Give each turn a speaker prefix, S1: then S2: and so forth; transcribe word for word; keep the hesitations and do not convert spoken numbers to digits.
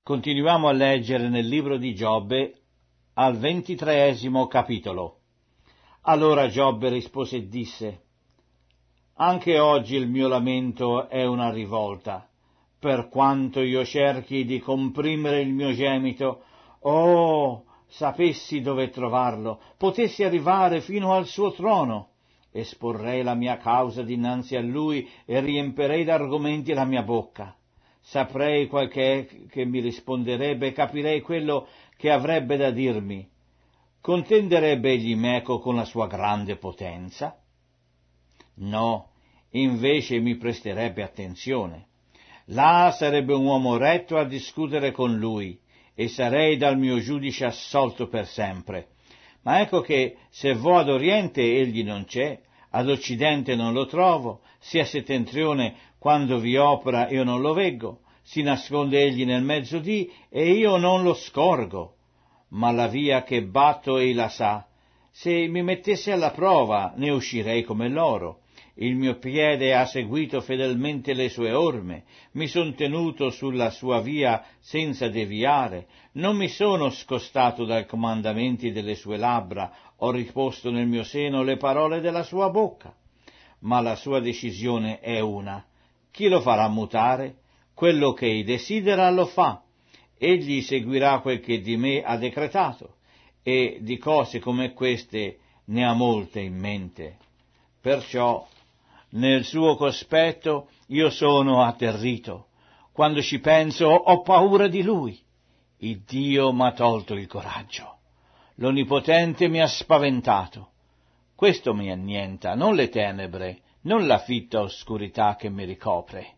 S1: Continuiamo a leggere nel libro di Giobbe al ventitreesimo capitolo. Allora Giobbe rispose e disse: Anche oggi il mio lamento è una rivolta, per quanto io cerchi di comprimere il mio gemito. Oh, sapessi dove trovarlo, potessi arrivare fino al suo trono, esporrei la mia causa dinanzi a lui e riempirei d'argomenti la mia bocca. Saprei qual che è che mi risponderebbe, capirei quello che avrebbe da dirmi. Contenderebbe egli meco con la sua grande potenza? No, invece mi presterebbe attenzione. Là sarebbe un uomo retto a discutere con lui, e sarei dal mio giudice assolto per sempre. Ma ecco che se vo ad oriente egli non c'è, ad occidente non lo trovo, sia settentrione quando vi opera io non lo veggo, si nasconde egli nel mezzodì e io non lo scorgo. Ma la via che batto ei la sa, se mi mettesse alla prova ne uscirei come l'oro. Il mio piede ha seguito fedelmente le sue orme, mi son tenuto sulla sua via senza deviare, non mi sono scostato dai comandamenti delle sue labbra, ho riposto nel mio seno le parole della sua bocca. Ma la sua decisione è una. Chi lo farà mutare? Quello che ei desidera lo fa. Egli seguirà quel che di me ha decretato, e di cose come queste ne ha molte in mente. Perciò nel suo cospetto io sono atterrito. Quando ci penso ho paura di lui. Il Dio m'ha tolto il coraggio. L'Onnipotente mi ha spaventato. Questo mi annienta, non le tenebre, non la fitta oscurità che mi ricopre.